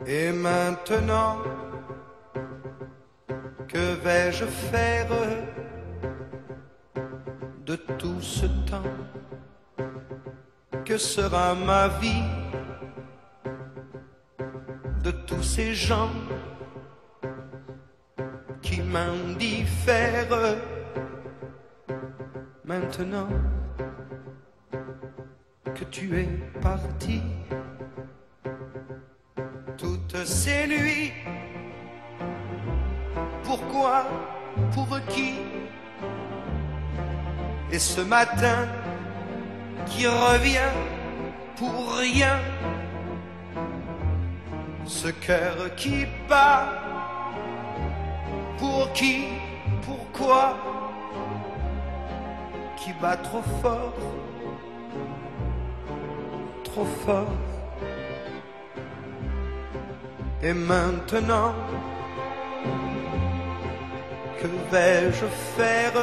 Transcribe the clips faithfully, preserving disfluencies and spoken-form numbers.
Et maintenant, que vais-je faire de tout ce temps? Que sera ma vie de tous ces gens qui m'indiffèrent? Maintenant que tu es parti, toutes ces nuits, pourquoi, pour qui? Et ce matin qui revient pour rien, ce cœur qui bat, pour qui, pourquoi, qui bat trop fort, trop fort. Et maintenant, que vais-je faire?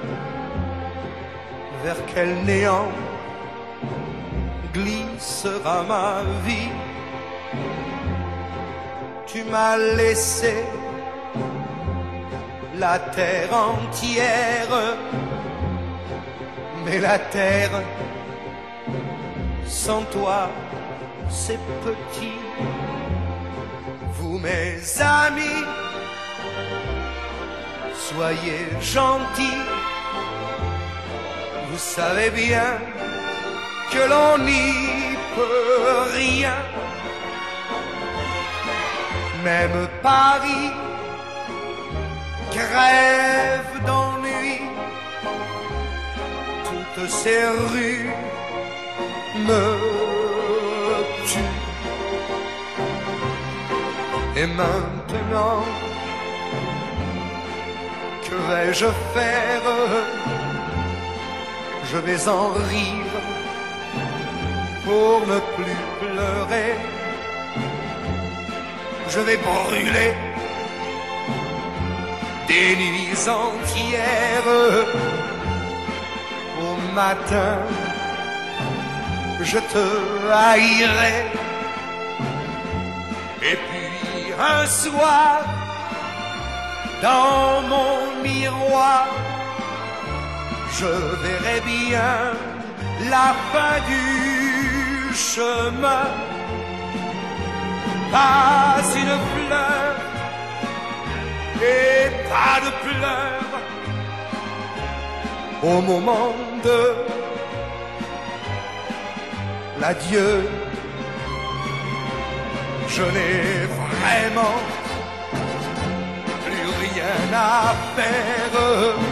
Vers quel néant glissera ma vie? Tu m'as laissé la terre entière, mais la terre sans toi c'est petit. Vous mes amis, soyez gentils, vous savez bien que l'on n'y peut rien. Même Paris crève d'ennui, toutes ces rues me tuent. Et maintenant, que vais-je faire? Je vais en rire pour ne plus pleurer. Je vais brûler des nuits entières. Au matin, je te haïrai. Et puis un soir, dans mon miroir, je verrai bien la fin du chemin. Pas une fleur et pas de pleurs au moment de l'adieu. Je n'ai vraiment plus rien à faire.